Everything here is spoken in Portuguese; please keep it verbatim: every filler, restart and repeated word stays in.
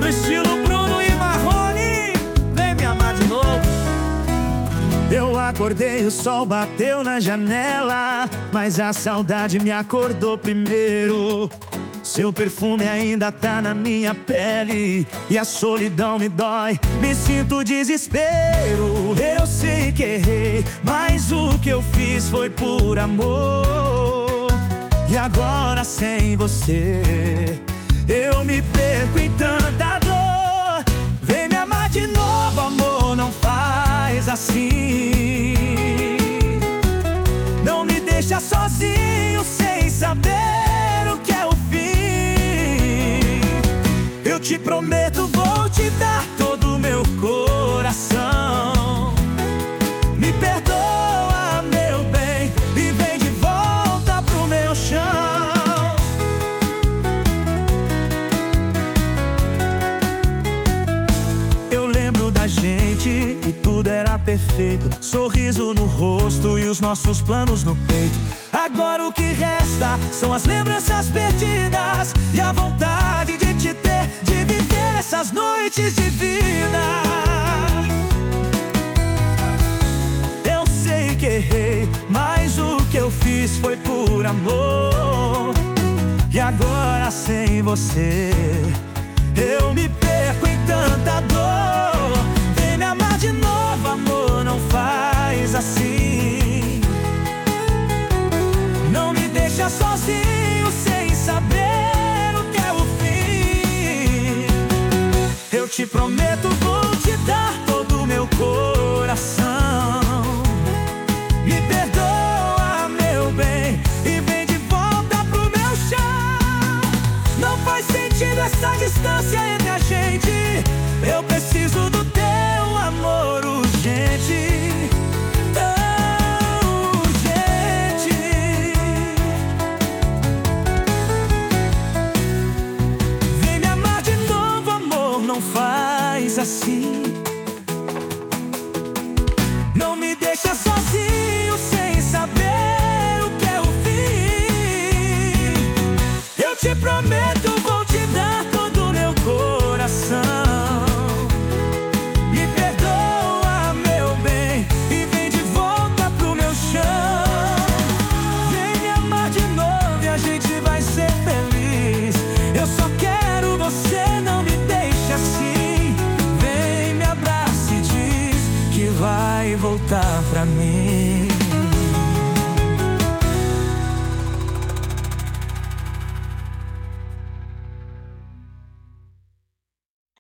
no estilo Bruno e Marrone. Vem me amar de novo. Eu acordei, o sol bateu na janela, mas a saudade me acordou primeiro. Seu perfume ainda tá na minha pele e a solidão me dói, me sinto desespero. Eu sei que errei, mas o que eu fiz foi por amor. E agora sem você eu me perco em tanta dor. Vem me amar de novo, amor, não faz assim. Não me deixa sozinho sem saber o que é o fim. Eu te prometo, vou te dar todo o meu coração. Me perdoa, meu bem, e vem de volta pro meu chão. Eu lembro da gente e tudo era perfeito, sorriso no rosto e os nossos planos no peito. Agora o que resta são as lembranças perdidas e a vontade de te ter, de viver essas noites de vida. Eu sei que errei, mas o que eu fiz foi por amor. E agora sem você eu me perco em tanta dor. Vem me amar de novo, amor, não faz assim. Não me deixa sozinho sem saber o que é o fim. Eu te prometo, vou te dar todo o meu coração. Me perdoa, meu bem, e vem de volta pro meu chão. Não faz sentido essa distância entre a gente. Eu preciso do teu amor urgente. Não faz assim. Não me deixa sozinho sem saber o que é o fim. Eu te prometo,